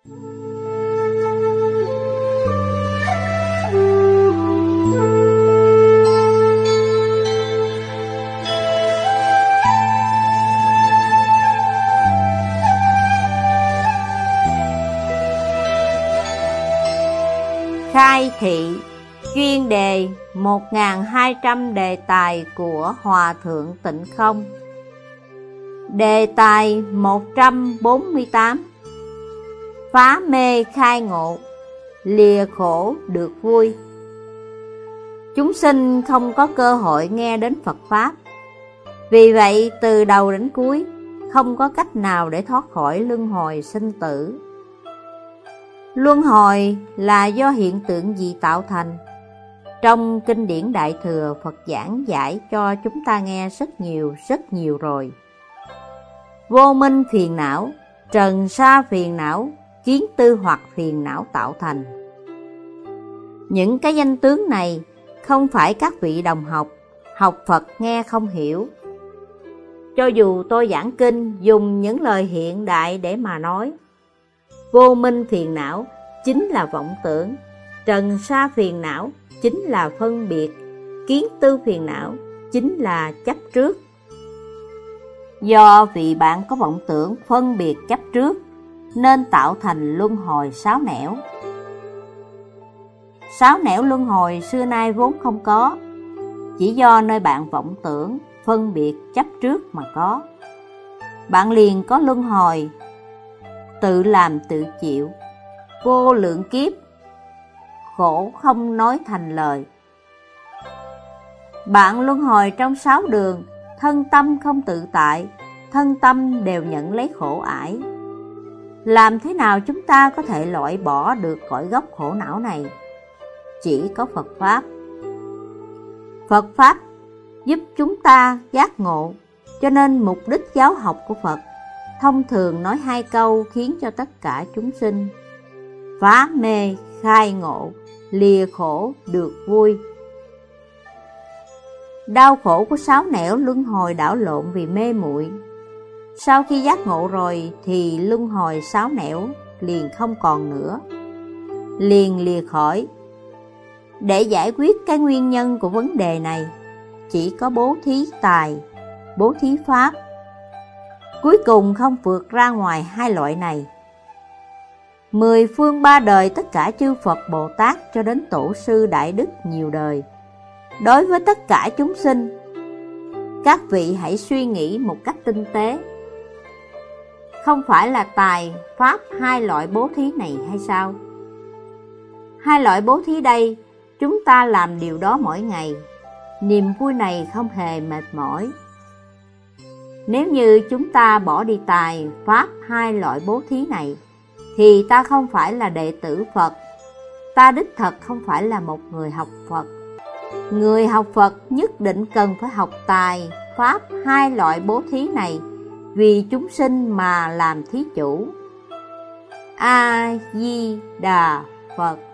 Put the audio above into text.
Khai thị chuyên đề 1200 đề tài của Hòa Thượng Tịnh Không. Đề tài 148: Phá mê khai ngộ, lìa khổ được vui. Chúng sinh không có cơ hội nghe đến Phật Pháp, vì vậy từ đầu đến cuối không có cách nào để thoát khỏi luân hồi sinh tử. Luân hồi là do hiện tượng gì tạo thành? Trong kinh điển Đại Thừa, Phật giảng giải cho chúng ta nghe rất nhiều rồi. Vô minh phiền não, trần sa phiền não, kiến tư hoặc phiền não tạo thành. Những cái danh tướng này không phải các vị đồng học, học Phật nghe không hiểu. Cho dù tôi giảng kinh dùng những lời hiện đại để mà nói, vô minh phiền não chính là vọng tưởng, trần sa phiền não chính là phân biệt, kiến tư phiền não chính là chấp trước. Do vì bạn có vọng tưởng, phân biệt, chấp trước nên tạo thành luân hồi sáu nẻo. Sáu nẻo luân hồi xưa nay vốn không có, chỉ do nơi bạn vọng tưởng, phân biệt, chấp trước mà có. Bạn liền có luân hồi, tự làm tự chịu, vô lượng kiếp, khổ không nói thành lời. Bạn luân hồi trong sáu đường, thân tâm không tự tại, thân tâm đều nhận lấy khổ ải. Làm thế nào chúng ta có thể loại bỏ được cội gốc khổ não này? Chỉ có Phật Pháp. Phật Pháp giúp chúng ta giác ngộ, cho nên mục đích giáo học của Phật thông thường nói hai câu khiến cho tất cả chúng sinh phá mê, khai ngộ, lìa khổ được vui. Đau khổ của sáu nẻo luân hồi đảo lộn vì mê muội. Sau khi giác ngộ rồi thì luân hồi sáu nẻo liền không còn nữa, liền lìa khỏi. Để giải quyết cái nguyên nhân của vấn đề này, chỉ có bố thí tài, bố thí pháp. Cuối cùng không vượt ra ngoài hai loại này. 10 phương ba đời tất cả chư Phật Bồ Tát cho đến Tổ sư Đại Đức nhiều đời, đối với tất cả chúng sinh, các vị hãy suy nghĩ một cách tinh tế. Không phải là tài, pháp hai loại bố thí này hay sao? Hai loại bố thí đây, chúng ta làm điều đó mỗi ngày, niềm vui này không hề mệt mỏi. Nếu như chúng ta bỏ đi tài, pháp hai loại bố thí này, thì ta không phải là đệ tử Phật, ta đích thật không phải là một người học Phật. Người học Phật nhất định cần phải học tài, pháp hai loại bố thí này, vì chúng sinh mà làm thí chủ. A Di Đà Phật.